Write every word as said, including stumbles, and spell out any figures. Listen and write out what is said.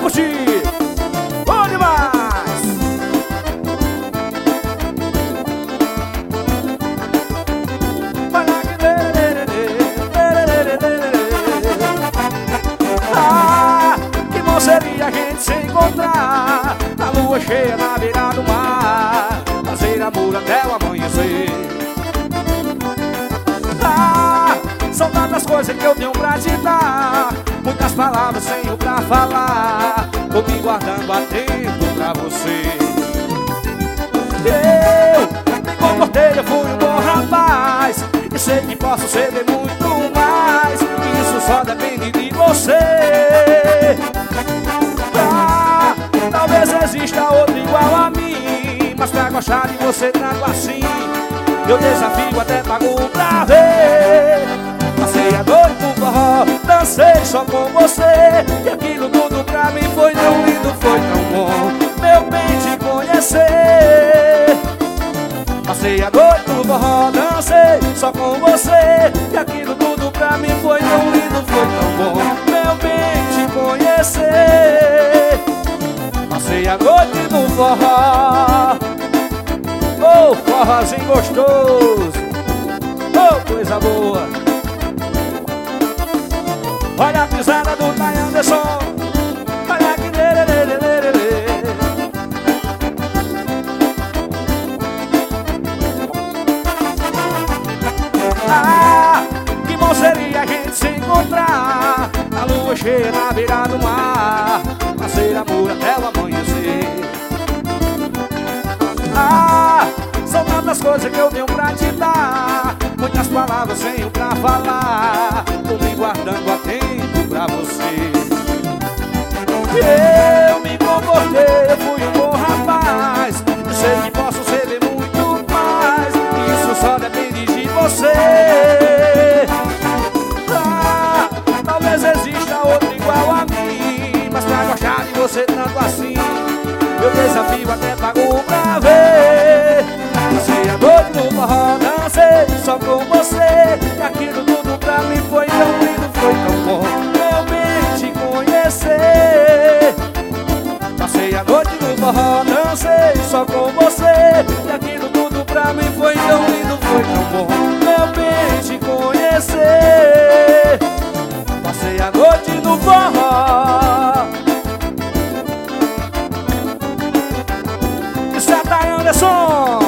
curtir. Bom demais. Ah, que bom seria a gente se encontrar na lua cheia na beira do mar, fazer amor até o amanhecer. Ah, são tantas coisas que eu tenho pra te dar, muitas palavras tenho pra falar, tô me guardando a tempo pra você. Eu me comportei, eu fui um bom rapaz, e sei que posso ceder muito mais, e isso só depende de você. Ah, talvez exista outro igual a mim, mas pra gostar de você trago assim, eu desafio até pago pra ver. Passei a noite no forró, dancei só com você, e aquilo tudo pra mim foi tão lindo, foi tão bom, meu bem, te conhecer. Passei a noite no forró, dancei só com você, e aquilo tudo pra mim foi tão lindo, foi tão bom, meu bem, te conhecer. Passei a noite no forró, oh, forrozinho gostoso, oh, coisa boa. Olha a pisada do Thay Anderson, olha que lelelelelele. Ah, que bom seria a gente se encontrar na lua cheia na beira do mar, fazer amor até o amanhecer. Ah, são tantas coisas que eu tenho pra te dar, muitas palavras tenho pra falar, tô me guardando a tempo pra você. Eu me comportei, eu fui um bom rapaz, eu sei que posso ceder muito mais, isso só depende de você. Ah, talvez exista outro igual a mim, mas pra gostar de você tanto assim, eu desafio até pago pra ver. Passei a noite no forró, dancei só com você, e aquilo tudo pra mim foi tão lindo, foi tão bom, meu bem, te conhecer. Passei a noite no forró, dancei só com você, e aquilo tudo pra mim foi tão lindo, foi tão bom, meu bem, te conhecer. Passei a noite no forró. Isso é Thay Anderson.